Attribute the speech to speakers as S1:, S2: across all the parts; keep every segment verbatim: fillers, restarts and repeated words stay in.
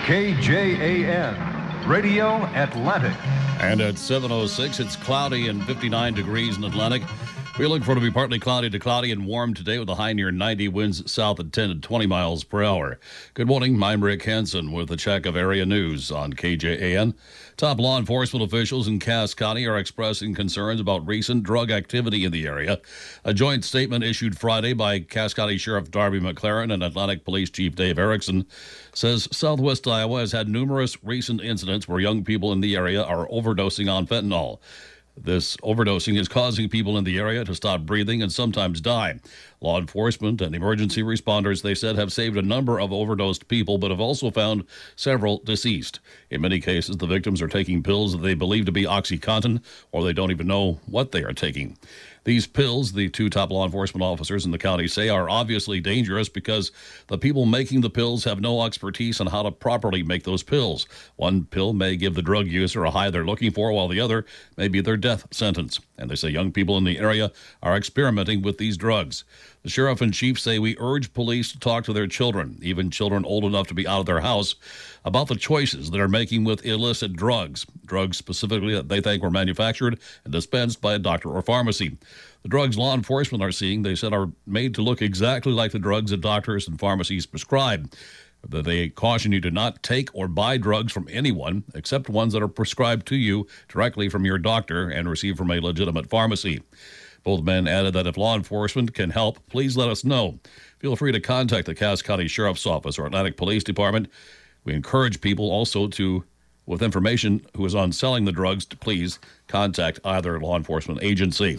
S1: K J A N, Radio Atlantic.
S2: And at seven oh six, it's cloudy and fifty-nine degrees in Atlantic. We look for it to be partly cloudy to cloudy and warm today with a high near ninety, winds south at ten to twenty miles per hour. Good morning. I'm Rick Henson with a check of area news on K J A N. Top law enforcement officials in Cass County are expressing concerns about recent drug activity in the area. A joint statement issued Friday by Cass County Sheriff Darby McLaren and Atlantic Police Chief Dave Erickson says Southwest Iowa has had numerous recent incidents where young people in the area are overdosing on fentanyl. This overdosing is causing people in the area to stop breathing and sometimes die. Law enforcement and emergency responders, they said, have saved a number of overdosed people, but have also found several deceased. In many cases, the victims are taking pills that they believe to be OxyContin, or they don't even know what they are taking. These pills, the two top law enforcement officers in the county say, are obviously dangerous because the people making the pills have no expertise on how to properly make those pills. One pill may give the drug user a high they're looking for, while the other may be their death sentence. And they say young people in the area are experimenting with these drugs. The sheriff and chief say we urge police to talk to their children, even children old enough to be out of their house, about the choices they're making with illicit drugs, drugs specifically that they think were manufactured and dispensed by a doctor or pharmacy. The drugs law enforcement are seeing, they said, are made to look exactly like the drugs that doctors and pharmacies prescribe. They caution you to not take or buy drugs from anyone except ones that are prescribed to you directly from your doctor and received from a legitimate pharmacy. Both men added that if law enforcement can help, please let us know. Feel free to contact the Cass County Sheriff's Office or Atlantic Police Department. We encourage people also to, with information who is on selling the drugs, to please contact either law enforcement agency.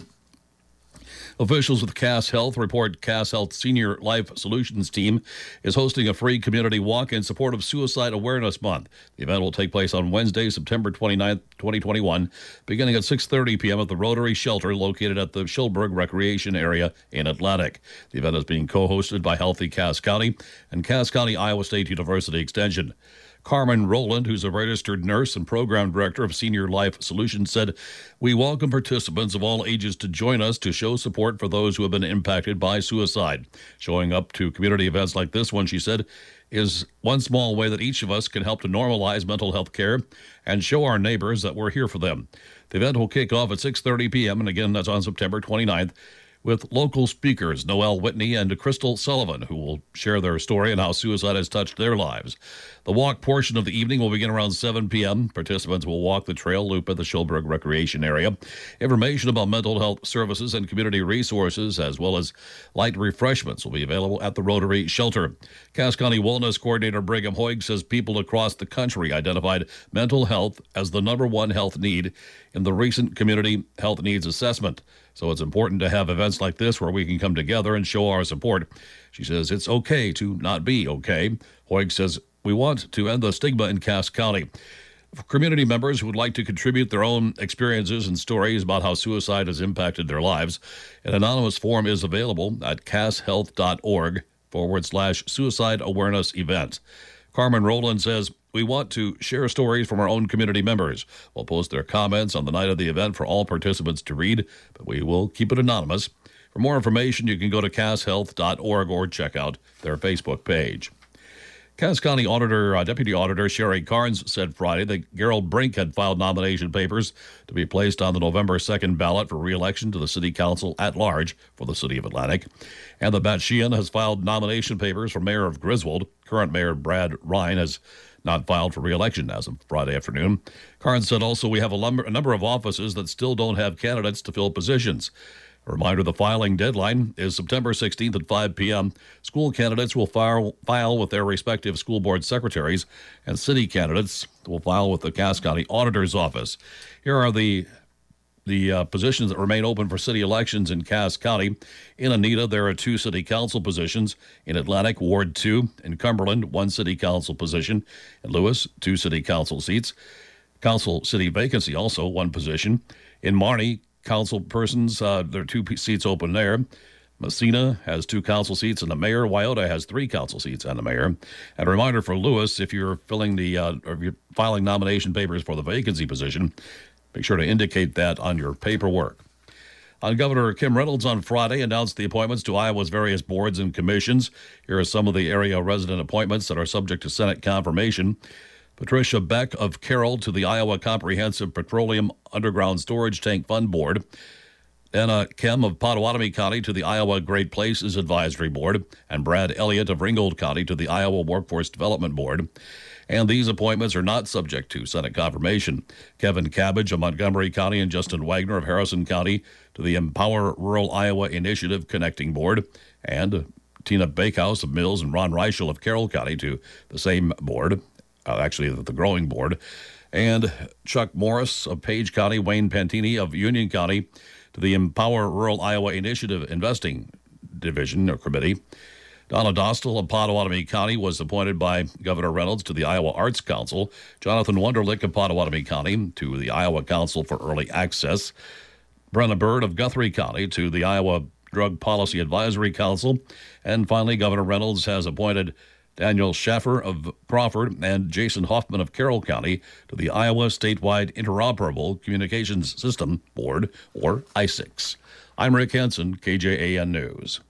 S2: Officials with Cass Health report Cass Health Senior Life Solutions team is hosting a free community walk in support of Suicide Awareness Month. The event will take place on Wednesday, September twenty-ninth, twenty twenty-one, beginning at six thirty p.m. at the Rotary Shelter located at the Schillberg Recreation Area in Atlantic. The event is being co-hosted by Healthy Cass County and Cass County Iowa State University Extension. Carmen Rowland, who's a registered nurse and program director of Senior Life Solutions, said, "We welcome participants of all ages to join us to show support for those who have been impacted by suicide. Showing up to community events like this one," she said, "is one small way that each of us can help to normalize mental health care and show our neighbors that we're here for them." The event will kick off at six thirty p.m., and again, that's on September twenty-ninth, with local speakers Noel Whitney and Crystal Sullivan, who will share their story and how suicide has touched their lives. The walk portion of the evening will begin around seven p.m. Participants will walk the trail loop at the Schillberg Recreation Area. Information about mental health services and community resources, as well as light refreshments, will be available at the Rotary Shelter. Cass County Wellness Coordinator Brigham Hoig says people across the country identified mental health as the number one health need in the recent Community Health Needs Assessment. So it's important to have events like this where we can come together and show our support. She says it's okay to not be okay. Hoig says we want to end the stigma in Cass County. For community members who would like to contribute their own experiences and stories about how suicide has impacted their lives, an anonymous form is available at casshealth.org forward slash suicide awareness event. Carmen Rowland says, "We want to share stories from our own community members. We'll post their comments on the night of the event for all participants to read, but we will keep it anonymous. For more information, you can go to cass health dot org or check out their Facebook page." Cass County Auditor, uh, Deputy Auditor Sherry Carnes said Friday that Gerald Brink had filed nomination papers to be placed on the November second ballot for re-election to the City Council at large for the City of Atlantic, and that Matt Sheehan has filed nomination papers for Mayor of Griswold. Current Mayor Brad Ryan has not filed for re-election as of Friday afternoon. Carnes said also we have a, lumber, a number of offices that still don't have candidates to fill positions. A reminder, the filing deadline is September sixteenth at five p.m. School candidates will file, file with their respective school board secretaries, and city candidates will file with the Cass County Auditor's Office. Here are the the uh, positions that remain open for city elections in Cass County. In Anita, there are two city council positions. In Atlantic, Ward two. In Cumberland, one city council position. In Lewis, two city council seats. Council city vacancy, also one position. In Marnie, council persons, uh, there are two p- seats open there. Messina has two council seats and the mayor. Wyoto has three council seats and the mayor. And a reminder for Lewis, if you're filling the, uh, or if you're filing nomination papers for the vacancy position, make sure to indicate that on your paperwork. On Governor Kim Reynolds on Friday announced the appointments to Iowa's various boards and commissions. Here are some of the area resident appointments that are subject to Senate confirmation. Patricia Beck of Carroll to the Iowa Comprehensive Petroleum Underground Storage Tank Fund Board. Anna Kem of Pottawatomie County to the Iowa Great Places Advisory Board, and Brad Elliott of Ringgold County to the Iowa Workforce Development Board. And these appointments are not subject to Senate confirmation. Kevin Cabbage of Montgomery County and Justin Wagner of Harrison County to the Empower Rural Iowa Initiative Connecting Board, and Tina Bakehouse of Mills and Ron Reichel of Carroll County to the same board, uh, actually the Growing Board, and Chuck Morris of Page County, Wayne Pantini of Union County to the Empower Rural Iowa Initiative Investing Division or Committee. Donna Dostal of Pottawatomie County was appointed by Governor Reynolds to the Iowa Arts Council. Jonathan Wunderlich of Pottawatomie County to the Iowa Council for Early Access. Brenna Bird of Guthrie County to the Iowa Drug Policy Advisory Council. And finally, Governor Reynolds has appointed Daniel Schaffer of Crawford and Jason Hoffman of Carroll County to the Iowa Statewide Interoperable Communications System Board, or I S I C S. I'm Rick Henson, K J A N News.